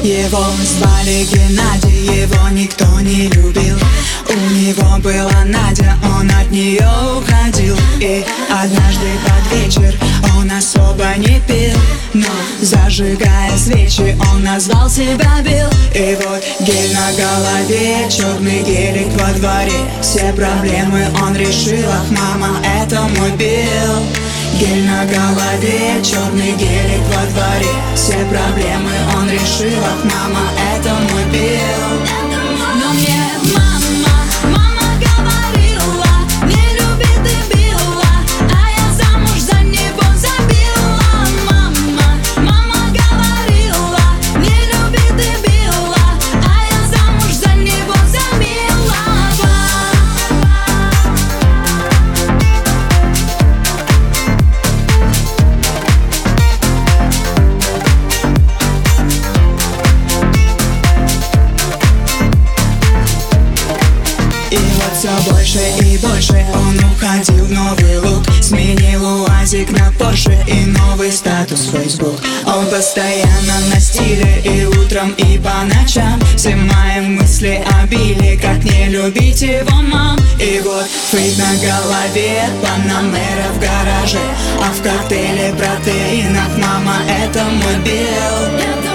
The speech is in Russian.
Его звали Геннадий, его никто не любил. У него была Надя, он от нее уходил. И однажды под вечер он особо не пил, но зажигая свечи, он назвал себя Билл. И вот гель на голове, черный гелик во дворе. Все проблемы он решил, ах, мама, это мой Билл. Гель на голове, черный гелик во дворе. Все проблемы он решил, ах, мама, это мой Билл. Но мне мама говорила: не люби ты Билла, а я замуж за него забила. Мама говорила: не люби ты Билла, а я замуж за него забила. И вот все больше и больше он уходил в новый лук. Сменил УАЗик на Порше и новый статус в Facebook. Он постоянно на стиле и утром, и по ночам. Все мои мысли обили, как не любить его, мам. И вот фейк на голове, Панамера в гараже, а в коктейле протеинах, мама, это мой Билл.